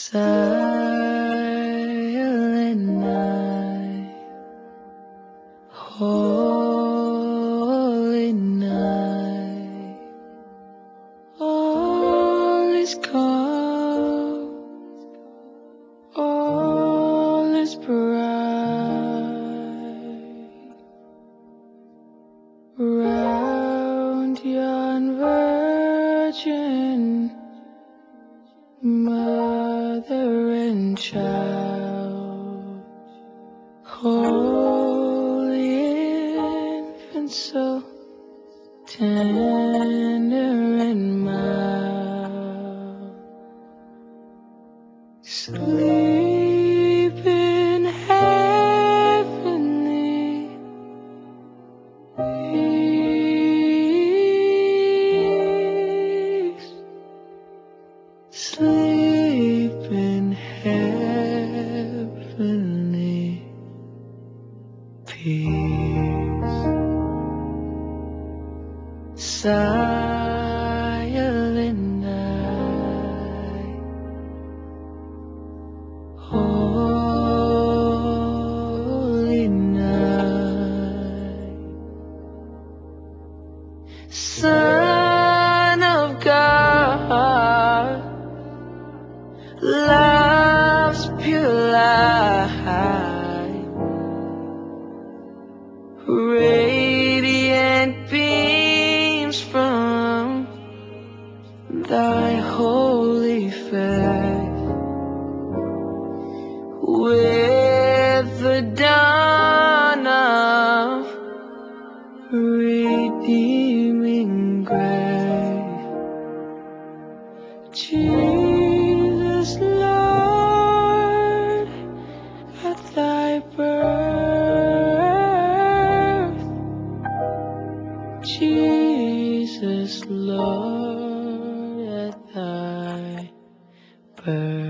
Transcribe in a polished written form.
Silent night, holy night, all is calm, all is bright, round yon virgin mother and child, holy infant, so tender and mild, sleep in heavenly peace, sleep in heavenly peace. Silent night, holy night, Son of God, love's pure light, radiant beams from thy holy face. With the dawn of redeeming grace, Jesus, Lord, at thy birth, Jesus, Lord, at thy birth.